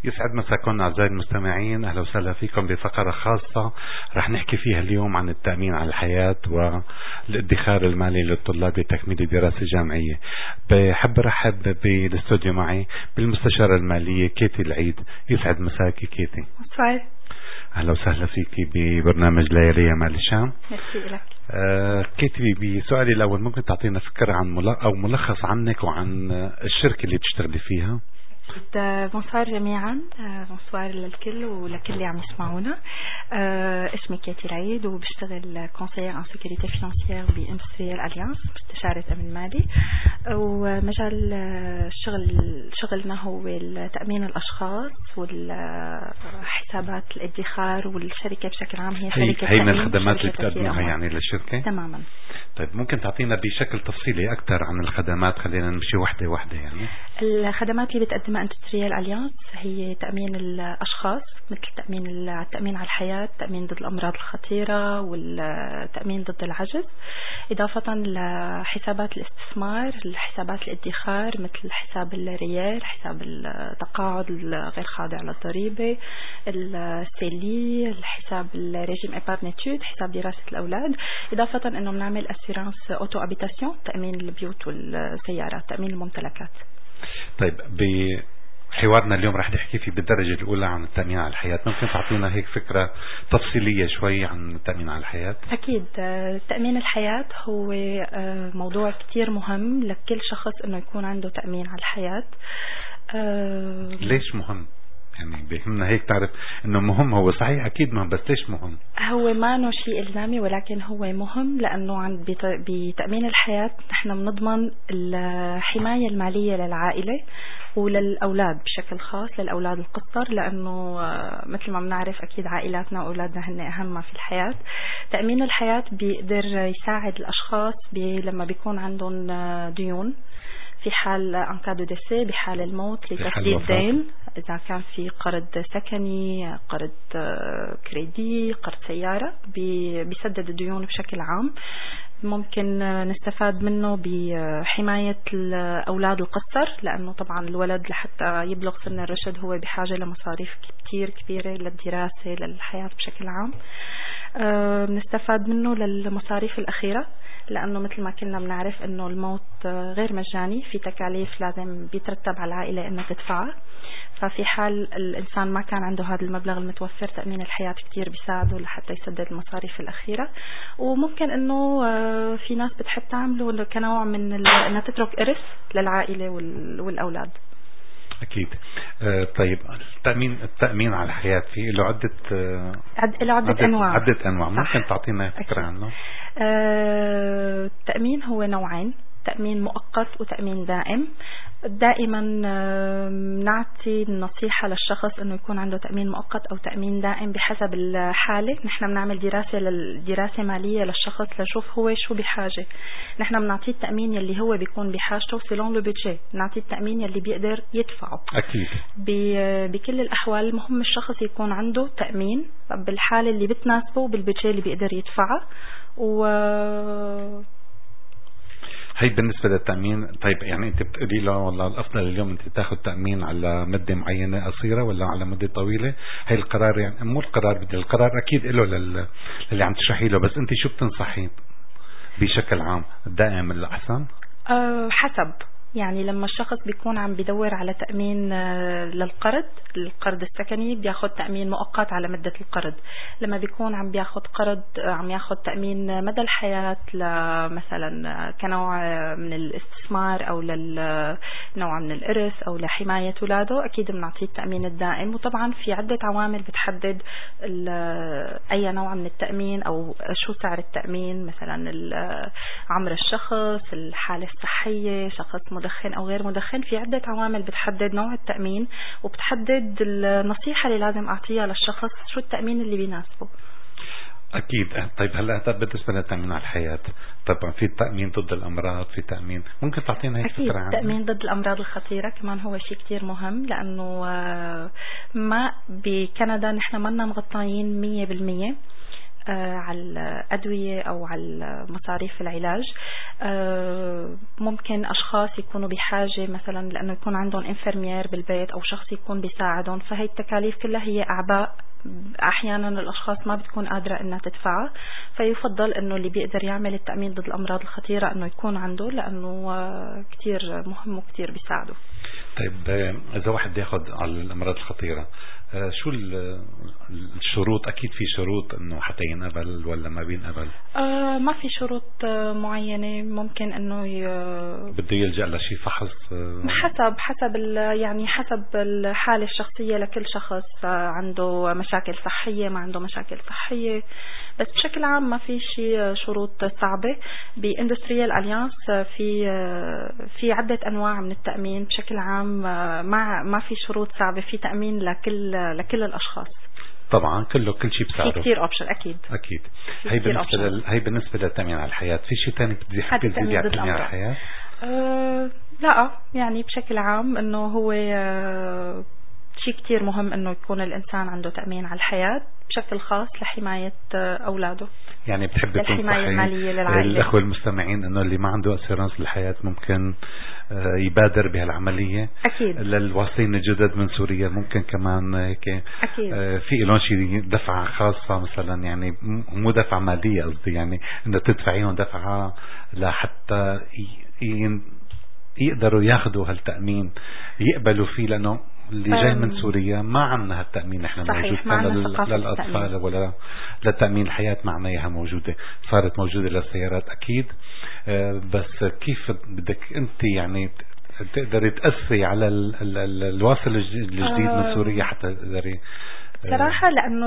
يسعد مساكم أعزائي المستمعين، أهلا وسهلا فيكم بفقرة خاصة رح نحكي فيها اليوم عن التأمين على الحياة والادخار المالي للطلاب لتكميل الدراسة الجامعية. بحب رحب بالاستوديو معي بالمستشارة المالية كيتي العيد. يسعد مساكي كيتي. أهلا وسهلا فيكي ببرنامج ليالي مال الشام. ميرسي لك. كيتي، بسؤالي الأول ممكن تعطينا فكرة عن أو ملخص عنك وعن الشركة اللي بتشتغلي فيها؟ بونسوار جميعا، بونسوار للكل ولكل اللي عم يسمعونا. اسمي كيتي العيد وبشتغل كونسيير ان سيكوريتي فينانسيير باندستريال اليانس، مستشارة امن مالي. ومجال شغلنا هو تأمين الاشخاص والحسابات الادخار، والشركة بشكل عام هي شركة هي من الخدمات اللي بتقدموها يعني للشركة؟ تماما. طيب ممكن تعطينا بشكل تفصيلي أكثر عن الخدمات؟ خلينا نمشي واحدة واحدة. يعني الخدمات اللي بتقدمها اندستريال اليانس هي تأمين الأشخاص، مثل التأمين على الحياة، التأمين ضد الأمراض الخطيرة، والتأمين ضد العجز، إضافة لحسابات الاستثمار، الحسابات الادخار مثل حساب الريال، حساب التقاعد الغير خاضع للضريبة، السيلي، الحساب الريجيم إبارنيتود، حساب دراسة الأولاد، إضافة أنه بنعمل أسيرانس أوتو أبيتاسيون، تأمين البيوت والسيارات، تأمين الممتلكات. طيب بحوارنا اليوم رح نحكي فيه بالدرجة الأولى عن التأمين على الحياة. ممكن تعطينا هيك فكرة تفصيلية شوي عن التأمين على الحياة؟ أكيد. تأمين الحياة هو موضوع كتير مهم لكل شخص أنه يكون عنده تأمين على الحياة. ليش مهم؟ يعني بيهمنا هيك تعرف انه مهم. هو صحيح اكيد مهم، بس ليش مهم؟ هو ما انه شيء الزامي، ولكن هو مهم لانه بتأمين الحياة نحن بنضمن الحماية المالية للعائلة وللأولاد بشكل خاص، للأولاد القصر، لأنه مثل ما بنعرف أكيد عائلاتنا وأولادنا هن أهم ما في الحياة. تأمين الحياة بيقدر يساعد الأشخاص لما بيكون عندهم ديون، في حال انكادو ديسي، بحال الموت، لتسديد دين، إذا كان في قرض سكني، قرض كريدي، قرض سيارة، بيسدد الديون بشكل عام. ممكن نستفاد منه بحماية الأولاد القصر، لأنه طبعا الولد لحتى يبلغ سن الرشد هو بحاجة لمصاريف كتير كبيرة للدراسة، للحياة بشكل عام. نستفاد منه للمصاريف الأخيرة، لأنه مثل ما كنا بنعرف أنه الموت غير مجاني، في تكاليف لازم بيترتب على العائلة أنها تدفعها. ففي حال الإنسان ما كان عنده هذا المبلغ المتوفر، تأمين الحياة كتير بيساعده لحتى يسدد المصاريف الأخيرة. وممكن أنه في ناس بتحب تعمله كنوع من أنها تترك إرث للعائلة والأولاد. أكيد. طيب التأمين على الحياة فيه له عدة أنواع. ممكن تعطينا فكرة عنه؟ التأمين هو نوعين، تأمين مؤقت وتأمين دائم. دائما نعطي النصيحة للشخص أنه يكون عنده تأمين مؤقت أو تأمين دائم بحسب الحالة. نحن بنعمل دراسة مالية للشخص لنشوف هو شو بحاجة. نحن بنعطيه التأمين يلي هو بيكون بحاجته سيلون لو بيدجي، نعطيه التأمين يلي بيقدر يدفعه. أكيد. بكل الأحوال مهم الشخص يكون عنده تأمين بالحالة اللي بتناسبه وبالبيدجي اللي بيقدر يدفعه. هي بالنسبة للتأمين. طيب يعني أنت بتقولي له والله الأفضل اليوم أنت تأخذ تأمين على مدة معينة قصيرة ولا على مدة طويلة؟ هي القرار يعني مو القرار أكيد له للي عم تشرحي له، بس أنت شو بتنصحين بشكل عام؟ الدائم الأحسن؟ حسب. يعني لما الشخص بيكون عم بدور على تأمين للقرض السكني بياخد تأمين مؤقت على مدة القرض. لما بيكون عم بياخد عم ياخد تأمين مدى الحياة مثلا كنوع من الاستثمار أو لنوع من الإرث أو لحماية أولاده، أكيد بنعطيه التأمين الدائم. وطبعا في عدة عوامل بتحدد أي نوع من التأمين أو شو سعر التأمين، مثلا عمر الشخص، الحالة الصحية، شخص مدخن أو غير مدخن. في عدة عوامل بتحدد نوع التأمين وبتحدد النصيحة اللي لازم أعطيها للشخص شو التأمين اللي بيناسبه. أكيد. طيب هلا بالنسبة للتأمين على الحياة، طبعا في تأمين ضد الأمراض، في تأمين ممكن تعطينا هيك فكرة عنه؟ التأمين ضد الأمراض الخطيرة كمان هو شيء كتير مهم، لأنه ما بكندا نحن منا مغطيين 100%. على الأدوية أو على مصاريف العلاج. ممكن أشخاص يكونوا بحاجة مثلا لأنه يكون عندهم انفرمير بالبيت أو شخص يكون بيساعدهم، فهي التكاليف كلها هي أعباء أحيانا الأشخاص ما بتكون قادرة إنها تدفعها، فيفضل إنه اللي بيقدر يعمل التأمين ضد الأمراض الخطيرة إنه يكون عنده، لأنه كتير مهم وكتير بيساعده. طيب إذا واحد بياخد على الأمراض الخطيرة شو الشروط؟ أكيد في شروط إنه حتى ينقبل ولا ما بينقبل؟ ما في شروط معينة. ممكن إنه بده يلجأ لشي فحص حسب يعني حسب الحالة الشخصية لكل شخص، عنده مشاكل صحية ما عنده مشاكل صحية، بس بشكل عام ما في شيء شروط صعبة. باندستريال اليانس في عدة أنواع من التأمين بشكل عام، ما في شروط صعبة، في تأمين لكل الأشخاص. طبعا كل شيء بسعره، في كثير اوبشن. اكيد هي بالنسبه للتامين على الحياه. في شيء ثاني بدي احكي تزيدي على التامين على الحياه؟ لا يعني بشكل عام انه هو شيء كتير مهم انه يكون الانسان عنده تأمين على الحياة بشكل خاص لحماية اولاده. يعني بتحب تكون الحماية المالية للعائلة. الاخوة المستمعين انه اللي ما عنده اسيرانس للحياة ممكن يبادر بهالعملية. اكيد. للواصلين الجدد من سوريا ممكن كمان هيك اكيد في لهم شيء دفعة خاصة مثلا، يعني مو دفعة مالية قصدي، يعني انه تدفعيهم دفعة لحتى يقدروا ياخذوا هالتأمين يقبلوا فيه، لانه اللي جاي من سوريا ما عندنا هالتأمين احنا موجود للأطفال ولا للتأمين الحياة معنا اياها موجودة، صارت موجودة للسيارات اكيد. بس كيف بدك انت يعني تقدري تأثري على الواصل الجديد من سوريا حتى تقدري صراحة؟ لأنه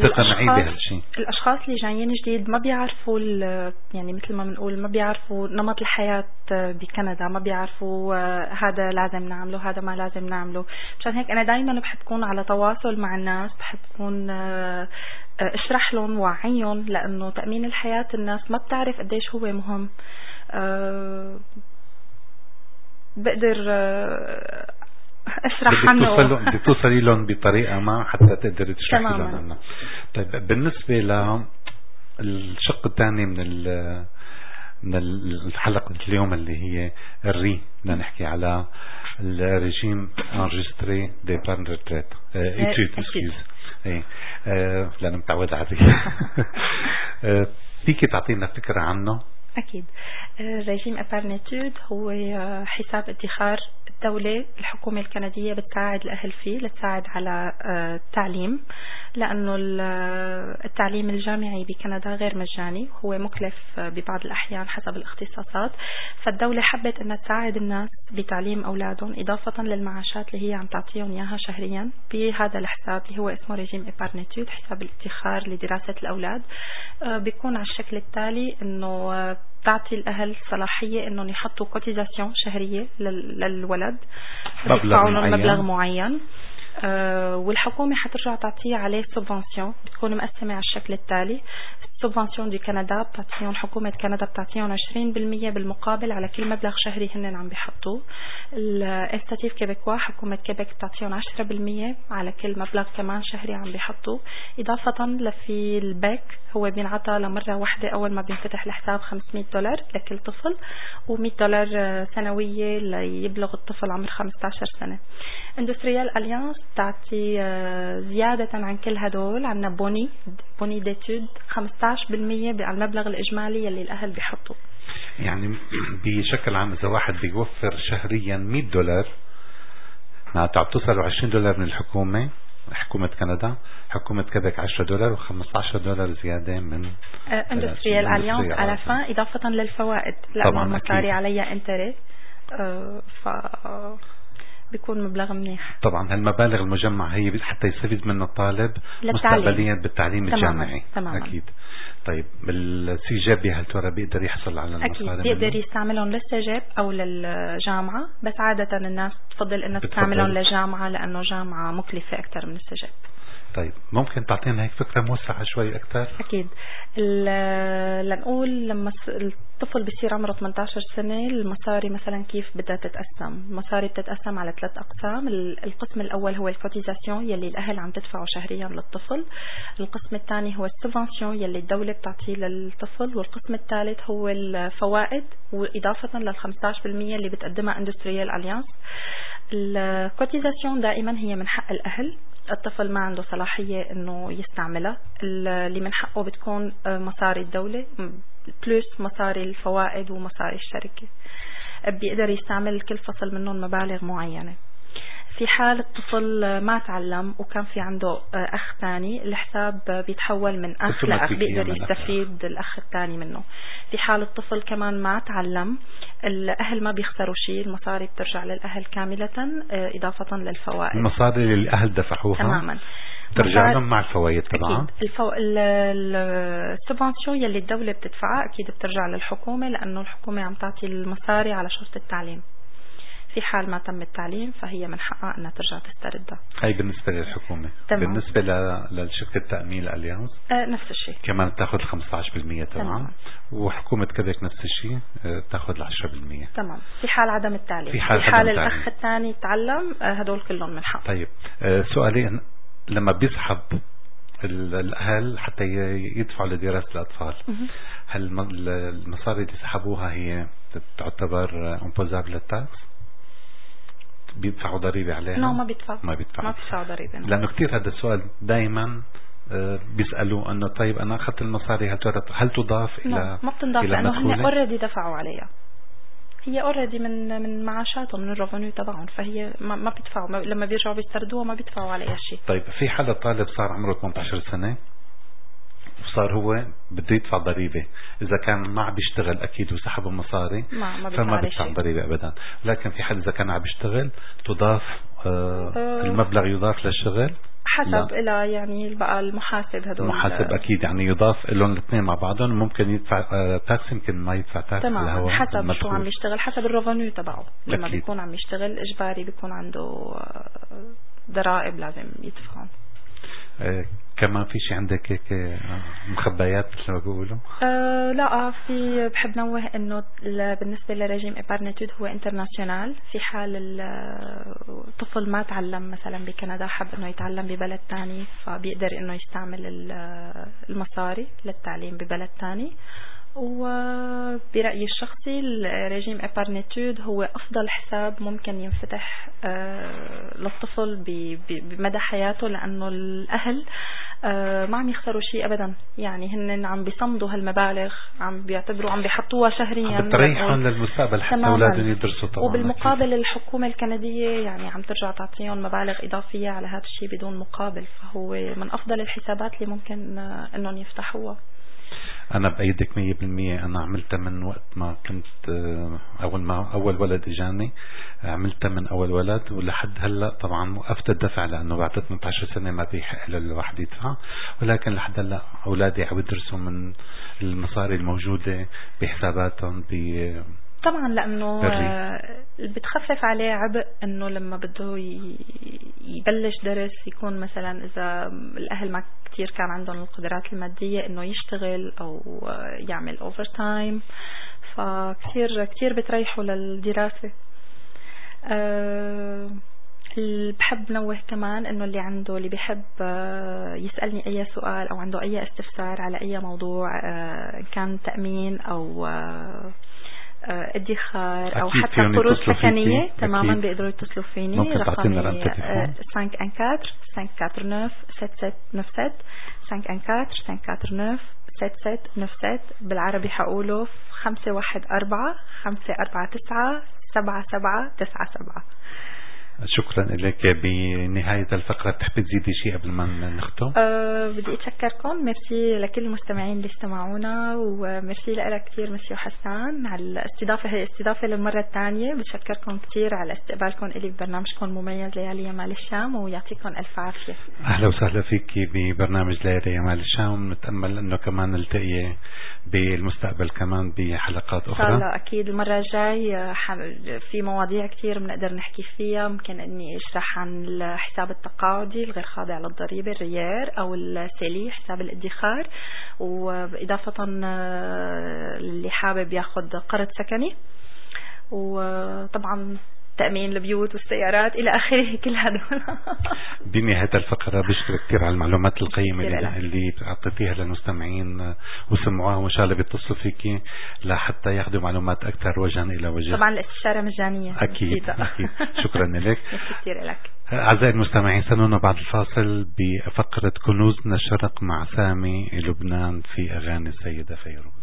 الأشخاص اللي جايين جديد ما بيعرفوا يعني مثل ما بنقول ما بيعرفوا نمط الحياة بكندا، ما بيعرفوا هذا لازم نعمله هذا ما لازم نعمله. مشان هيك أنا دايما بحب أكون على تواصل مع الناس، بحب أكون اشرح لهم وعيهم، لأنه تأمين الحياة الناس ما بتعرف قديش هو مهم. بقدر اشرح عنه. بدك توصلي لهم بطريقة ما حتى تقدري تشرحي لهم عنه. طيب بالنسبة للشق الثاني من الحلقة اليوم اللي هي بدنا نحكي على الريجيم انجستري دي بارن ريتريت اكسكيوز لأنه متعود عليه. فيك تعطينا فكرة عنه؟ أكيد. ريجيم إبارنيتود هو حساب ادخار الدولة. الحكومة الكندية بتساعد الأهل فيه لتساعد على التعليم، لأنه التعليم الجامعي بكندا غير مجاني، هو مكلف ببعض الأحيان حسب الاختصاصات، فالدولة حبت أنها تساعد الناس بتعليم أولادهم إضافة للمعاشات اللي هي عم تعطيهم إياها شهريا بهذا الحساب اللي هو اسمه ريجيم إبارنيتود، حساب الادخار لدراسة الأولاد. بيكون على الشكل التالي أنه تعطي الأهل صلاحية أنهم يحطوا كوتيزاسيون شهرية للولد بيدفعوا لهم مبلغ معين، والحكومة حترجع تعطيه عليه سوبفانسيون، بتكون مقسمة على الشكل التالي. السوبفانسيون دي كندا بتعطيهم، حكومة كندا بتعطيهم 20% بالمقابل على كل مبلغ شهري هن عم بيحطوه. الانستاتيف كيبيكوا حكومة كيبك بتعطيهم 10% على كل مبلغ كمان شهري عم بيحطوه، إضافة لفي الباك هو بينعطى لمرة واحدة أول ما بينفتح الحساب $500 لكل طفل، و$100 سنوية ليبلغ الطفل عمر 15 سنة. اندستريال اليانس تعطي زيادة عن كل هدول، عنا بوني ديتود 15% على المبلغ الإجمالي يلي الأهل بيحطوا. يعني بشكل عام إذا واحد بيوفر شهريا $100 معناتها بتصل $20 من الحكومة، حكومة كندا، حكومة كيبك $10 و$15 زيادة من اندستريال اليانس على فان، إضافة للفوائد لأنه المصاري عليها انتري، بيكون مبلغ منيح. طبعا هالمبالغ المجمعة هي حتى يستفيد منه الطالب مستقبليا بالتعليم الجامعي. تماما. أكيد. طيب بالسيجاب هل ترى بيقدر يحصل على المصاري؟ أكيد بيقدر يستعملهم للسيجاب أو للجامعة، بس عادة الناس تفضل إنها تستعملهم للجامعة لأنه جامعة مكلفة أكثر من السيجاب. طيب ممكن تعطينا هيك فكرة موسعة شوي أكثر؟ أكيد. لنقول لما الطفل بيصير عمره 18 سنة المصاري مثلا كيف بدها تتقسم. المصاري بتتقسم على 3 أقسام. القسم الأول هو الكوتيزاسيون يلي الأهل عم تدفعه شهريا للطفل. القسم الثاني هو السبفنسيون يلي الدولة بتعطيه للطفل. والقسم الثالث هو الفوائد وإضافة لل 15% اللي بتقدمها اندستريال أليانس. الكوتيزاسيون دائما هي من حق الأهل. الطفل ما عنده صلاحية انه يستعملها. اللي من حقه بتكون مصاري الدولة بلس مصاري الفوائد ومصاري الشركة. بيقدر يستعمل كل فصل منهم مبالغ معينة. في حال الطفل ما تعلم وكان في عنده أخ ثاني الحساب بيتحول من أخ لأخ بيقدر يستفيد الأخ الثاني منه. في حال الطفل كمان ما تعلم الأهل ما بيخسروا شيء. المصاري بترجع للأهل كاملة إضافة للفوائد. المصاري اللي الأهل دفعوها تماما ترجع لهم مع الفوائد طبعا. السبفنسيون يلي الدولة بتدفعها أكيد بترجع للحكومة لأنه الحكومة عم تعطي المصاري على شرط التعليم. في حال ما تم التعليم فهي من حقها أنها ترجع تستردها. هاي بالنسبة للحكومة. تمام. بالنسبة للشركة التأمين الأليانس نفس الشيء كمان تأخذ 15% تمام. وحكومة كيبيك نفس الشيء تأخذ 10%. تمام. في حال عدم التعليم. في حال الأخ الثاني تعلم هدول كلهم من حق. طيب سؤالي لما بيسحب الأهل حتى يدفعوا لدراسة الأطفال هل المصاري اللي سحبوها هي تعتبر امبوزابل للتاكس؟ بيدفعوا ضريبة عليها؟ لا ما بيدفعوا ضريبة. لأنه كتير هذا السؤال دايما بيسألوا أنه طيب أنا أخذت المصاري هل تضاف إلى ما بتنضاف لأنه هن اوريدي دفعوا عليها. هي اوريدي من معاشاتهم من الريفونيو تبعهم فهي ما بيدفعوا. لما بيرجعوا بيستردوها ما بيدفعوا عليها شيء. طيب في حالة طالب صار عمره 18 سنة وصار هو بده يدفع ضريبة. إذا كان ما عم بيشتغل أكيد وسحب المصاري فما بيدفع ضريبة أبدا. لكن في حال إذا كان عم بيشتغل تضاف المبلغ يضاف للشغل حسب إلى يعني بقى المحاسب. هدول المحاسب أكيد يعني يضاف لهم الاثنين مع بعضهم. ممكن يدفع تاكس يمكن ما يدفع تاكس. تمام. حسب شو عم يشتغل حسب الريفونيو تبعه. لما بيكون عم يشتغل إجباري بيكون عنده ضرائب لازم يدفعهم. كمان في شيء عندك هيك مخبيات مثل ما بيقولوا؟ لا في بحب نوه انه بالنسبه لرجيم إبارنتود هو انترناسيونال. في حال الطفل ما تعلم مثلا بكندا حب انه يتعلم ببلد ثاني فبيقدر انه يستعمل المصاري للتعليم ببلد ثاني. وبرأيي الشخصي الرجيم إبارنتود هو أفضل حساب ممكن ينفتح للطفل بمدى حياته لأنه الأهل ما عم يخسروا شيء أبدا. يعني هن عم بيصمدوا هالمبالغ عم بيعتبروا عم بيحطوها شهريا بتريحهم للمستقبل حتى أولادهم يدرسوا طبعا. وبالمقابل الحكومة الكندية يعني عم ترجع تعطيهم مبالغ إضافية على هذا الشيء بدون مقابل. فهو من أفضل الحسابات اللي ممكن أنهم يفتحوها. أنا بأيدك 100%. أنا عملتها من وقت ما كنت أول ولد إجاني عملتها من أول ولد ولحد هلأ. طبعا وقفت الدفع لأنه بعد 18 سنة ما بيحق للواحد يدفع. ولكن لحد هلأ أولادي عم يدرسوا من المصاري الموجودة بحساباتهم طبعا لأنه بتخفف عليه عبء أنه لما بده يبلش درس يكون مثلا إذا الأهل ما كتير كان عندهم القدرات المادية أنه يشتغل أو يعمل أوفر تايم فكتير بتريحوا للدراسة. بحب نوه كمان انه اللي بيحب يسألني اي سؤال او عنده اي استفسار على اي موضوع كان تأمين او ادخار او حتى قروض سكنية تماما بيقدروا يتصلوا فيني. رقمي 514-549-7797 بالعربي حقوله 514-549-7797. شكرا لك. بنهاية الفقرة تحب تزيدي شيء قبل ما نختم؟ بدي أتشكركم. ميرسي لكل المستمعين اللي استمعونا وميرسي لك كثير مسيو حسان على الاستضافة. هي استضافة للمرة الثانية. بتشكركم كثير على استقبالكم إلي ببرنامجكم المميز ليالي يمال الشام ويعطيكم ألف عافية. أهلا وسهلا فيك ببرنامج ليالي يمال الشام. نتأمل أنه كمان نلتقي بالمستقبل كمان بحلقات أخرى. لا أكيد المرة الجاي في مواضيع كثير بنقدر نحكي فيها ممكن أني أشرح عن الحساب التقاعدي الغير خاضع للضريبة الريير أو السيلي حساب الادخار، وإضافة اللي حابب ياخد قرض سكني، وطبعا تأمين البيوت والسيارات إلى آخره كل هدول. بنهاية الفقرة بشكرك كثير على المعلومات القيمة اللي أعطيتيها للمستمعين وسمعوها، وإن شاء الله بيتصلوا فيكي لحتى ياخذوا معلومات أكثر وجها إلى وجه. طبعا الاستشارة مجانية. أكيد أكيد. شكرا لك. كثير لك. أعزائي المستمعين، سنونا بعد الفاصل بفقرة كنوزنا الشرق مع سامي لبنان في أغاني السيدة فيروز.